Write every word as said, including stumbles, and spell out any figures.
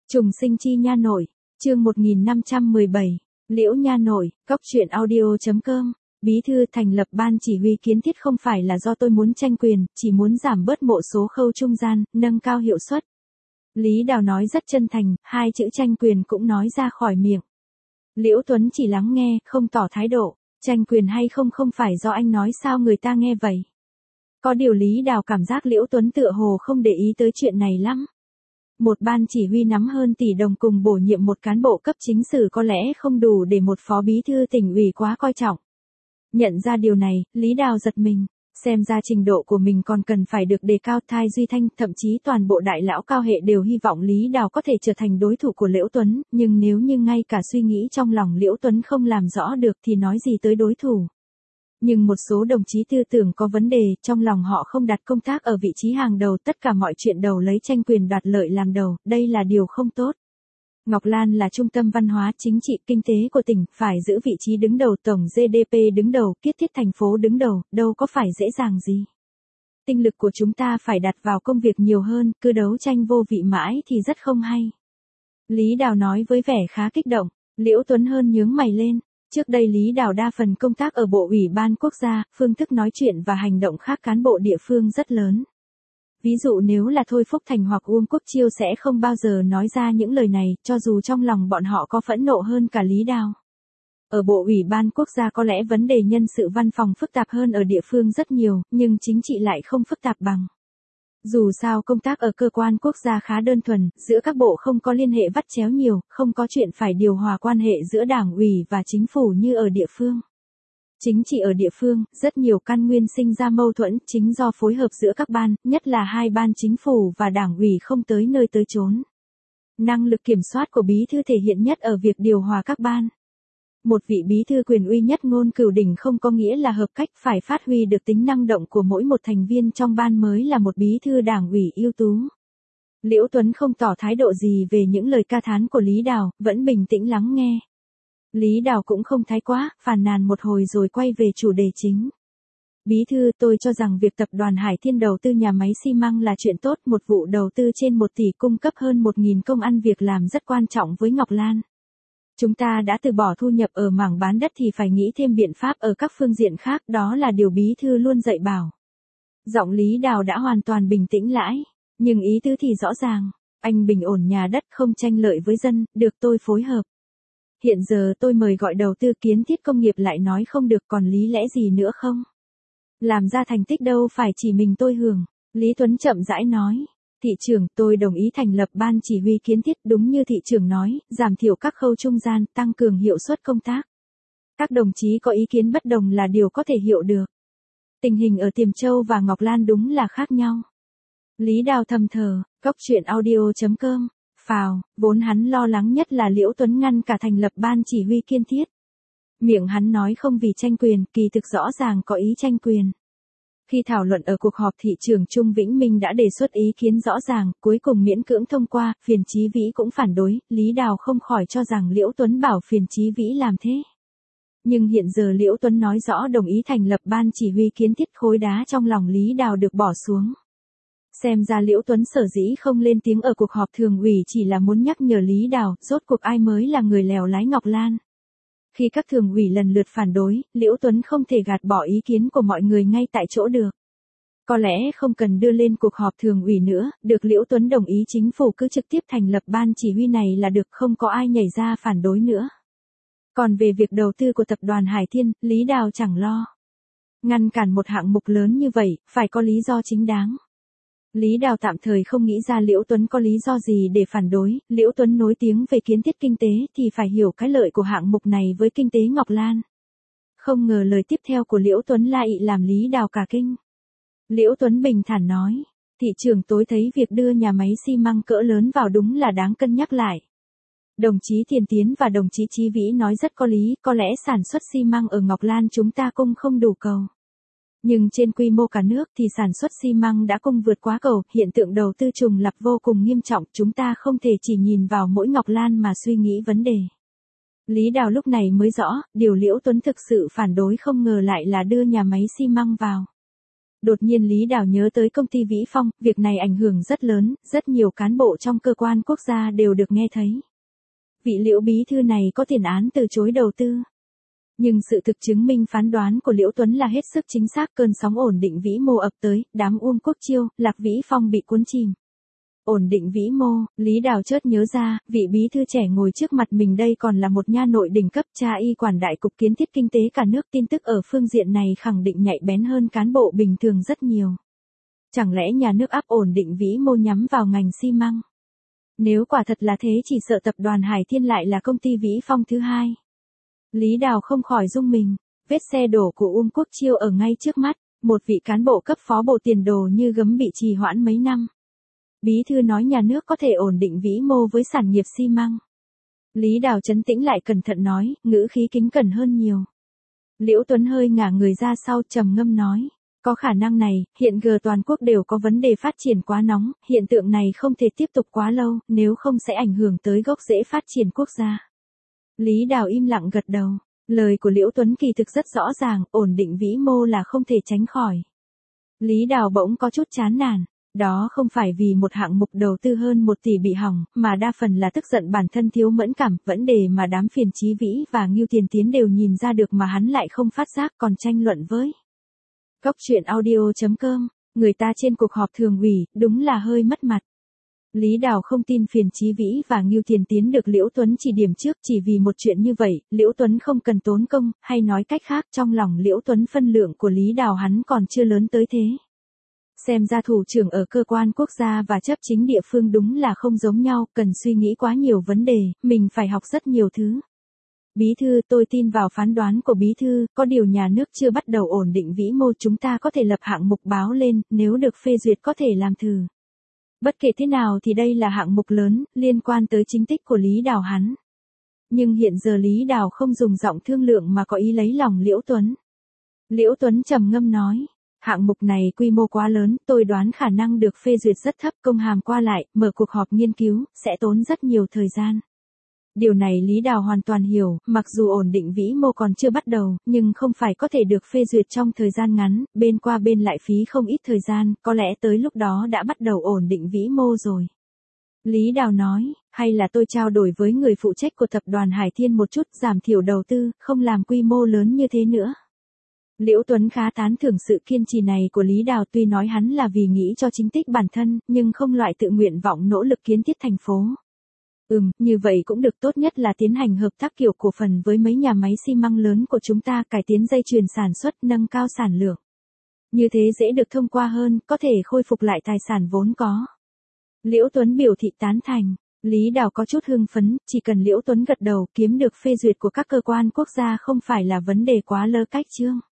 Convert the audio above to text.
Trùng sinh chi nha nội, chương một nghìn năm trăm mười bảy, Liễu nha nội, cóc truyện audio.com, bí thư thành lập ban chỉ huy kiến thiết không phải là do tôi muốn tranh quyền, chỉ muốn giảm bớt một số khâu trung gian, nâng cao hiệu suất. Lý Đào nói rất chân thành, hai chữ tranh quyền cũng nói ra khỏi miệng. Liễu Tuấn chỉ lắng nghe, không tỏ thái độ, tranh quyền hay không không phải do anh nói sao người ta nghe vậy. Có điều Lý Đào cảm giác Liễu Tuấn tựa hồ không để ý tới chuyện này lắm. Một ban chỉ huy nắm hơn tỷ đồng cùng bổ nhiệm một cán bộ cấp chính sử có lẽ không đủ để một phó bí thư tỉnh ủy quá coi trọng. Nhận ra điều này, Lý Đào giật mình, xem ra trình độ của mình còn cần phải được đề cao. Thai Duy Thanh, thậm chí toàn bộ đại lão cao hệ đều hy vọng Lý Đào có thể trở thành đối thủ của Liễu Tuấn, nhưng nếu như ngay cả suy nghĩ trong lòng Liễu Tuấn không làm rõ được thì nói gì tới đối thủ. Nhưng một số đồng chí tư tưởng có vấn đề, trong lòng họ không đặt công tác ở vị trí hàng đầu, tất cả mọi chuyện đầu lấy tranh quyền đoạt lợi làm đầu, đây là điều không tốt. Ngọc Lan là trung tâm văn hóa, chính trị, kinh tế của tỉnh, phải giữ vị trí đứng đầu, tổng giê đê pê đứng đầu, kiết thiết thành phố đứng đầu, đâu có phải dễ dàng gì. Tinh lực của chúng ta phải đặt vào công việc nhiều hơn, cứ đấu tranh vô vị mãi thì rất không hay. Lý Đào nói với vẻ khá kích động. Liễu Tuấn hơn nhướng mày lên. Trước đây Lý Đào đa phần công tác ở Bộ Ủy ban Quốc gia, phương thức nói chuyện và hành động khác cán bộ địa phương rất lớn. Ví dụ nếu là Thôi Phúc Thành hoặc Uông Quốc Chiêu sẽ không bao giờ nói ra những lời này, cho dù trong lòng bọn họ có phẫn nộ hơn cả Lý Đào. Ở Bộ Ủy ban Quốc gia có lẽ vấn đề nhân sự văn phòng phức tạp hơn ở địa phương rất nhiều, nhưng chính trị lại không phức tạp bằng. Dù sao công tác ở cơ quan quốc gia khá đơn thuần, giữa các bộ không có liên hệ vắt chéo nhiều, không có chuyện phải điều hòa quan hệ giữa đảng ủy và chính phủ như ở địa phương. Chính trị ở địa phương, rất nhiều căn nguyên sinh ra mâu thuẫn chính do phối hợp giữa các ban, nhất là hai ban chính phủ và đảng ủy không tới nơi tới chốn. Năng lực kiểm soát của bí thư thể hiện nhất ở việc điều hòa các ban. Một vị bí thư quyền uy nhất ngôn cửu đỉnh không có nghĩa là hợp cách, phải phát huy được tính năng động của mỗi một thành viên trong ban mới là một bí thư đảng ủy ưu tú. Liễu Tuấn không tỏ thái độ gì về những lời ca thán của Lý Đào, vẫn bình tĩnh lắng nghe. Lý Đào cũng không thái quá, phàn nàn một hồi rồi quay về chủ đề chính. Bí thư, tôi cho rằng việc tập đoàn Hải Thiên đầu tư nhà máy xi măng là chuyện tốt, một vụ đầu tư trên một tỷ cung cấp hơn một nghìn công ăn việc làm rất quan trọng với Ngọc Lan. Chúng ta đã từ bỏ thu nhập ở mảng bán đất thì phải nghĩ thêm biện pháp ở các phương diện khác, đó là điều bí thư luôn dạy bảo. Giọng Lý Đào đã hoàn toàn bình tĩnh lãi, nhưng ý tứ thì rõ ràng, anh bình ổn nhà đất không tranh lợi với dân, được tôi phối hợp. Hiện giờ tôi mời gọi đầu tư kiến thiết công nghiệp lại nói không được, còn lý lẽ gì nữa không? Làm ra thành tích đâu phải chỉ mình tôi hưởng, Lý Tuấn chậm rãi nói. Thị trưởng, tôi đồng ý thành lập ban chỉ huy kiến thiết, đúng như thị trưởng nói, giảm thiểu các khâu trung gian, tăng cường hiệu suất công tác. Các đồng chí có ý kiến bất đồng là điều có thể hiểu được. Tình hình ở Tiềm Châu và Ngọc Lan đúng là khác nhau. Lý Đào thầm thờ, cóc truyện audio.com, phào, vốn hắn lo lắng nhất là Liễu Tuấn ngăn cả thành lập ban chỉ huy kiến thiết. Miệng hắn nói không vì tranh quyền, kỳ thực rõ ràng có ý tranh quyền. Khi thảo luận ở cuộc họp, thị trưởng Trung Vĩnh Minh đã đề xuất ý kiến rõ ràng, cuối cùng miễn cưỡng thông qua, Phiền Chí Vĩ cũng phản đối, Lý Đào không khỏi cho rằng Liễu Tuấn bảo Phiền Chí Vĩ làm thế. Nhưng hiện giờ Liễu Tuấn nói rõ đồng ý thành lập ban chỉ huy kiến thiết, khối đá trong lòng Lý Đào được bỏ xuống. Xem ra Liễu Tuấn sở dĩ không lên tiếng ở cuộc họp thường ủy chỉ là muốn nhắc nhở Lý Đào, rốt cuộc ai mới là người lèo lái Ngọc Lan. Khi các thường ủy lần lượt phản đối, Liễu Tuấn không thể gạt bỏ ý kiến của mọi người ngay tại chỗ được. Có lẽ không cần đưa lên cuộc họp thường ủy nữa, được Liễu Tuấn đồng ý chính phủ cứ trực tiếp thành lập ban chỉ huy này là được, không có ai nhảy ra phản đối nữa. Còn về việc đầu tư của tập đoàn Hải Thiên, Lý Đào chẳng lo. Ngăn cản một hạng mục lớn như vậy, phải có lý do chính đáng. Lý Đào tạm thời không nghĩ ra Liễu Tuấn có lý do gì để phản đối. Liễu Tuấn nối tiếng về kiến thiết kinh tế thì phải hiểu cái lợi của hạng mục này với kinh tế Ngọc Lan. Không ngờ lời tiếp theo của Liễu Tuấn lại làm Lý Đào cả kinh. Liễu Tuấn bình thản nói, thị trưởng, tối thấy việc đưa nhà máy xi măng cỡ lớn vào đúng là đáng cân nhắc lại. Đồng chí Thiền Tiến và đồng chí Chí Vĩ nói rất có lý, có lẽ sản xuất xi măng ở Ngọc Lan chúng ta cung không đủ cầu. Nhưng trên quy mô cả nước thì sản xuất xi măng đã cung vượt quá cầu, hiện tượng đầu tư trùng lặp vô cùng nghiêm trọng, chúng ta không thể chỉ nhìn vào mỗi Ngọc Lan mà suy nghĩ vấn đề. Lý Đào lúc này mới rõ, điều Liễu Tuấn thực sự phản đối không ngờ lại là đưa nhà máy xi măng vào. Đột nhiên Lý Đào nhớ tới công ty Vĩ Phong, việc này ảnh hưởng rất lớn, rất nhiều cán bộ trong cơ quan quốc gia đều được nghe thấy. Vị Liễu bí thư này có tiền án từ chối đầu tư. Nhưng sự thực chứng minh phán đoán của Liễu Tuấn là hết sức chính xác, cơn sóng ổn định vĩ mô ập tới, đám Uông Quốc Chiêu, Lạc Vĩ Phong bị cuốn chìm. Ổn định vĩ mô, Lý Đào chợt nhớ ra, vị bí thư trẻ ngồi trước mặt mình đây còn là một nha nội đỉnh cấp, cha y quản đại cục kiến thiết kinh tế cả nước, tin tức ở phương diện này khẳng định nhạy bén hơn cán bộ bình thường rất nhiều. Chẳng lẽ nhà nước áp ổn định vĩ mô nhắm vào ngành xi măng? Nếu quả thật là thế chỉ sợ tập đoàn Hải Thiên lại là công ty Vĩ Phong thứ hai. Lý Đào không khỏi rung mình, vết xe đổ của Uông Quốc Chiêu ở ngay trước mắt, một vị cán bộ cấp phó bộ tiền đồ như gấm bị trì hoãn mấy năm. Bí thư nói nhà nước có thể ổn định vĩ mô với sản nghiệp xi măng. Lý Đào trấn tĩnh lại cẩn thận nói, ngữ khí kính cẩn hơn nhiều. Liễu Tuấn hơi ngả người ra sau trầm ngâm nói, có khả năng này, hiện giờ toàn quốc đều có vấn đề phát triển quá nóng, hiện tượng này không thể tiếp tục quá lâu, nếu không sẽ ảnh hưởng tới gốc rễ phát triển quốc gia. Lý Đào im lặng gật đầu, lời của Liễu Tuấn kỳ thực rất rõ ràng, ổn định vĩ mô là không thể tránh khỏi. Lý Đào bỗng có chút chán nản. Đó không phải vì một hạng mục đầu tư hơn một tỷ bị hỏng, mà đa phần là tức giận bản thân thiếu mẫn cảm, vấn đề mà đám Phiền Chí Vĩ và Ngưu Tiền Tiến đều nhìn ra được mà hắn lại không phát giác còn tranh luận với. Góc truyện audio chấm com, người ta trên cuộc họp thường ủy, đúng là hơi mất mặt. Lý Đào không tin Phiền Chí Vĩ và Ngưu Tiền Tiến được Liễu Tuấn chỉ điểm trước, chỉ vì một chuyện như vậy, Liễu Tuấn không cần tốn công, hay nói cách khác trong lòng Liễu Tuấn phân lượng của Lý Đào hắn còn chưa lớn tới thế. Xem ra thủ trưởng ở cơ quan quốc gia và chấp chính địa phương đúng là không giống nhau, cần suy nghĩ quá nhiều vấn đề, mình phải học rất nhiều thứ. Bí thư, tôi tin vào phán đoán của bí thư, có điều nhà nước chưa bắt đầu ổn định vĩ mô, chúng ta có thể lập hạng mục báo lên, nếu được phê duyệt có thể làm thử. Bất kể thế nào thì đây là hạng mục lớn, liên quan tới chính tích của Lý Đào hắn. Nhưng hiện giờ Lý Đào không dùng giọng thương lượng mà có ý lấy lòng Liễu Tuấn. Liễu Tuấn trầm ngâm nói. Hạng mục này quy mô quá lớn, tôi đoán khả năng được phê duyệt rất thấp, công hàm qua lại, mở cuộc họp nghiên cứu, sẽ tốn rất nhiều thời gian. Điều này Lý Đào hoàn toàn hiểu, mặc dù ổn định vĩ mô còn chưa bắt đầu, nhưng không phải có thể được phê duyệt trong thời gian ngắn, bên qua bên lại phí không ít thời gian, có lẽ tới lúc đó đã bắt đầu ổn định vĩ mô rồi. Lý Đào nói, hay là tôi trao đổi với người phụ trách của tập đoàn Hải Thiên một chút, giảm thiểu đầu tư, không làm quy mô lớn như thế nữa. Liễu Tuấn khá tán thưởng sự kiên trì này của Lý Đào, tuy nói hắn là vì nghĩ cho chính tích bản thân, nhưng không loại tự nguyện vọng nỗ lực kiến thiết thành phố. Ừm, như vậy cũng được, tốt nhất là tiến hành hợp tác kiểu cổ phần với mấy nhà máy xi măng lớn của chúng ta, cải tiến dây chuyền sản xuất, nâng cao sản lượng. Như thế dễ được thông qua hơn, có thể khôi phục lại tài sản vốn có. Liễu Tuấn biểu thị tán thành. Lý Đào có chút hưng phấn, chỉ cần Liễu Tuấn gật đầu, kiếm được phê duyệt của các cơ quan quốc gia không phải là vấn đề quá lơ cách chương.